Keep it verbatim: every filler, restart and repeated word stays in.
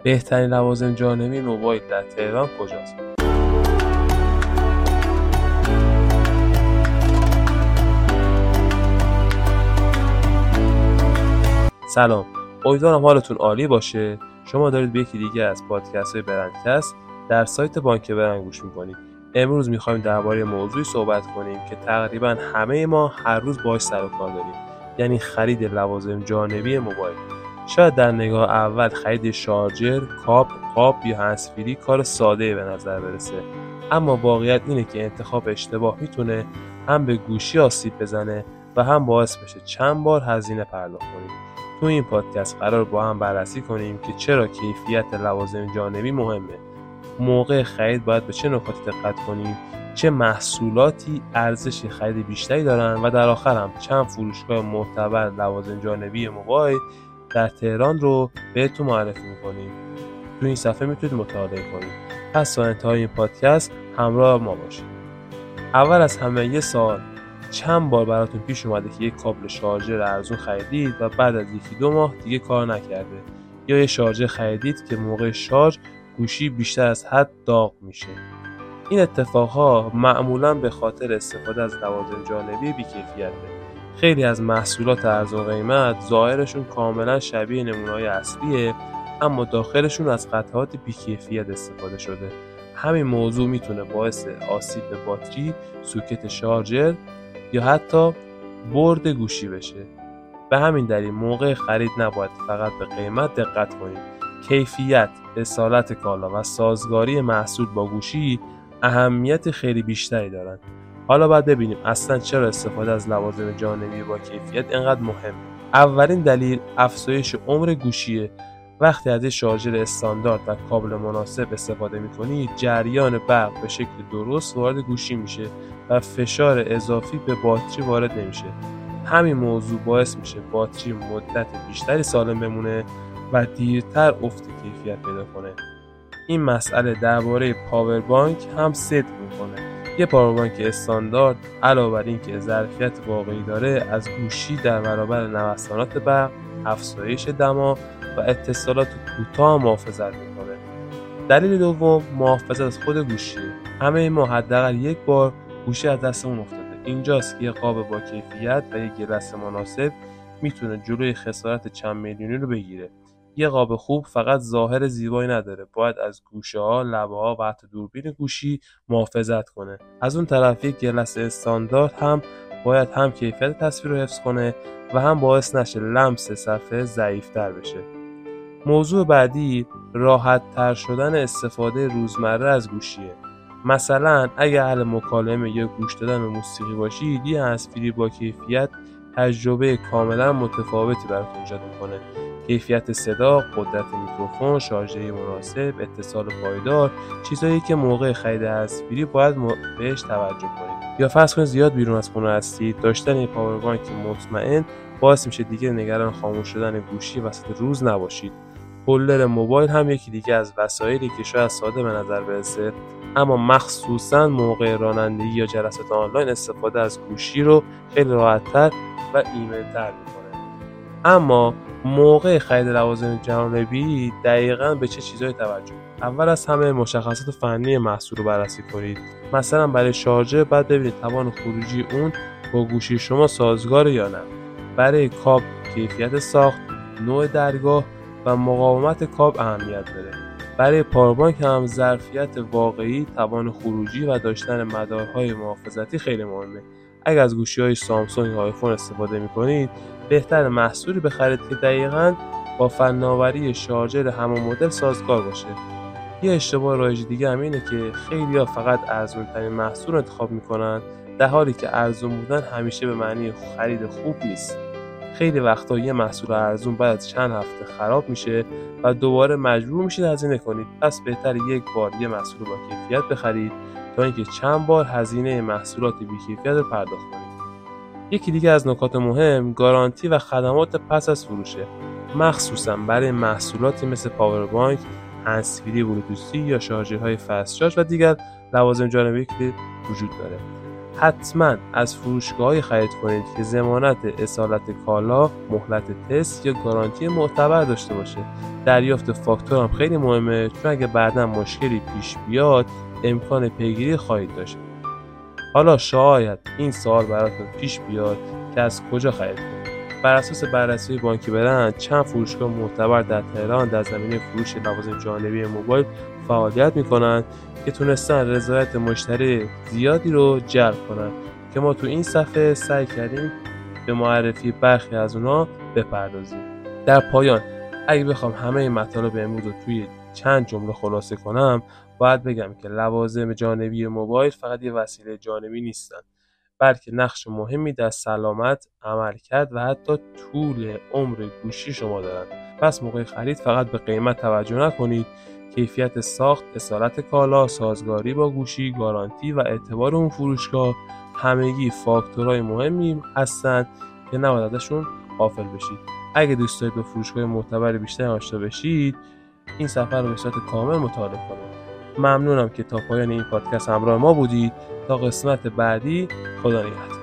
بهترین لوازم جانبی موبایل در تهران کجاست؟ سلام، امیدوارم حالتون عالی باشه. شما دارید به یکی دیگه از پادکست های برندکست در سایت بانک برند گوش میکنید. امروز میخوایم درباره موضوعی صحبت کنیم که تقریبا همه ما هر روز باهاش سر و کار داریم، یعنی خرید لوازم جانبی موبایل. شاید در نگاه اول خرید شارژر، کابل، قاب یا هندزفری کار ساده‌ای به نظر برسه، اما واقعیت اینه که انتخاب اشتباه میتونه هم به گوشی آسیب بزنه و هم باعث بشه چند بار هزینه پرداخت کنیم. تو این پادکست قرار با هم بررسی کنیم که چرا کیفیت لوازم جانبی مهمه، موقع خرید باید به چه نکاتی دقت کنیم، چه محصولاتی ارزش خرید بیشتری دارن و در آخر هم چند فروشگاه معتبر لوازم جانبی موبایل در تهران رو بهتون معرفی میکنیم. تو این صفحه میتونید مطالعه کنید. پس تا انتهای این پادکست همراه ما باشید. اول از همه یه سوال، چند بار براتون پیش اومده که یک کابل شارژر ارزون خریدید و بعد از یکی دو ماه دیگه کار نکرده، یا یه شارژر خریدید که موقع شارژ گوشی بیشتر از حد داغ میشه؟ این اتفاقها معمولاً به خاطر استفاده از لوازم جانبی بی‌کیفیته. خیلی از محصولات ارزان قیمت ظاهرشون کاملا شبیه نمونه‌های اصلیه، اما داخلشون از قطعات بی‌کیفیت استفاده شده. همین موضوع میتونه باعث آسیب به باتری، سوکت شارژر یا حتی برد گوشی بشه. به همین دلیل موقع خرید نباید فقط به قیمت دقت کنید. کیفیت، اصالت کالا و سازگاری محصول با گوشی اهمیت خیلی بیشتری دارن. حالا باید ببینیم اصلا چرا استفاده از لوازم جانبی با کیفیت اینقدر مهمه. اولین دلیل افزایش عمر گوشیه. وقتی از شارژر استاندارد و کابل مناسب استفاده می‌کنید، جریان برق به شکل درست وارد گوشی میشه و فشار اضافی به باتری وارد نمیشه. همین موضوع باعث میشه باتری مدت بیشتری سالم بمونه و دیرتر افت کیفیت پیدا کنه. این مسئله درباره پاور بانک هم صدق میکنه. یه پاور بانک استاندارد علاوه بر این که ظرفیت واقعی داره، از گوشی در برابر نوسانات برق، افزایش دما و اتصالات کوتاه محافظت میکنه. دلیل دوم، محافظت از خود گوشی. همه ما حداقل یک بار گوشی از دستمون افتاده. اینجاست که یه قاب با کیفیت و یک گلس مناسب میتونه جلوی خسارت چند میلیونی رو بگیره. یه قاب خوب فقط ظاهر زیبایی نداره، باید از گوشه‌ها، لبه‌ها و حتی دوربین گوشی محافظت کنه. از اون طرف یک گلس استاندارد هم باید هم کیفیت تصویر رو حفظ کنه و هم باعث نشه لمس صفحه ضعیف‌تر بشه. موضوع بعدی، راحت تر شدن استفاده روزمره از گوشیه. مثلا اگه اهل مکالمه یا گوش دادن به موسیقی باشید، یه هندزفری با کیفیت تجربه کاملا متفاوتی براتون ایجاد میکنه. کیفیت صدا، قدرت میکروفون، شارژری مناسب، اتصال پایدار، چیزایی که موقع خرید هندزفری باید بهش توجه کنید. یا فرض کنید زیاد بیرون از خونه هستید، داشتن یک پاور بانک مطمئن باعث میشه دیگه نگران خاموش شدن گوشی وسط روز نباشید. هولدر موبایل هم یکی دیگه از وسایلی که شاید ساده به نظر برسه، اما مخصوصا موقع رانندگی یا جلسات آنلاین استفاده از گوشی رو خیلی راحت‌تر و ایمن‌تر می‌کنه. اما موقع خرید لوازم جانبی دقیقاً به چه چیزایی توجه؟ اول از همه مشخصات فنی محصول رو بررسی کنید. مثلا برای شارژر باید ببینید توان خروجی اون با گوشی شما سازگاره یا نه. برای کابل کیفیت ساخت، نوع درگاه و مقاومت کابل اهمیت داره. برای پاور بانک هم ظرفیت واقعی، توان خروجی و داشتن مدارهای محافظتی خیلی مهمه. اگر از گوشی‌های سامسونگ یا آیفون استفاده می‌کنید، بهتر محصولی بخرید که دقیقاً با فناوری شارژر همون مدل سازگار باشه. یه اشتباه رایج دیگه هم اینه که خیلی‌ها فقط ارزان‌ترین محصول انتخاب می‌کنن، در حالی که ارزان بودن همیشه به معنی خرید خوب نیست. خیلی وقتا یه محصول ارزون بعد از چند هفته خراب میشه و دوباره مجبور میشید هزینه کنید. پس بهتره یک بار یه محصول با کیفیت بخرید تا اینکه چند بار هزینه محصولات بی‌کیفیت رو پرداخت کنید. یکی دیگه از نکات مهم، گارانتی و خدمات پس از فروشه، مخصوصا برای محصولاتی مثل پاور بانک، هندزفری بلوتوثی یا شارژرهای فست شارژ و دیگر لوازم جانبی که وجود داره. حتما از فروشگاه‌هایی خرید کنید که ضمانت اصالت کالا، مهلت تست یا گارانتی معتبر داشته باشه. دریافت فاکتور هم خیلی مهمه، چون اگه بعداً مشکلی پیش بیاد امکان پیگیری خواهید داشت. حالا شاید این سوال براتون پیش بیاد که از کجا خرید کنید. بر اساس بررسی بانک برند، چند فروشگاه معتبر در تهران در زمینه فروش لوازم جانبی موبایل فعالیت میکنند که تونستن رضایت مشتری زیادی رو جلب کنن که ما تو این صفحه سعی کردیم به معرفی برخی از اونا بپردازیم. در پایان اگه بخوام همه این مطالب امروز رو توی چند جمله خلاصه کنم، باید بگم که لوازم جانبی موبایل فقط یه وسیله جانبی نیستن، بلکه نقش مهمی در سلامت، عملکرد و حتی طول عمر گوشی شما دارند. پس موقع خرید فقط به قیمت توجه نکنید، کیفیت ساخت، اصالت کالا، سازگاری با گوشی، گارانتی و اعتبار اون فروشگاه همگی فاکتورهای مهمی هستند که نباید ازشون غافل بشید. اگه دوست دارید به فروشگاه معتبر بیشتر آشنا بشید، این صفحه رو به صورت کامل مطالعه کنید. ممنونم که تا پایان این پادکست همراه ما بودید. تا قسمت بعدی، خدا نگهدار.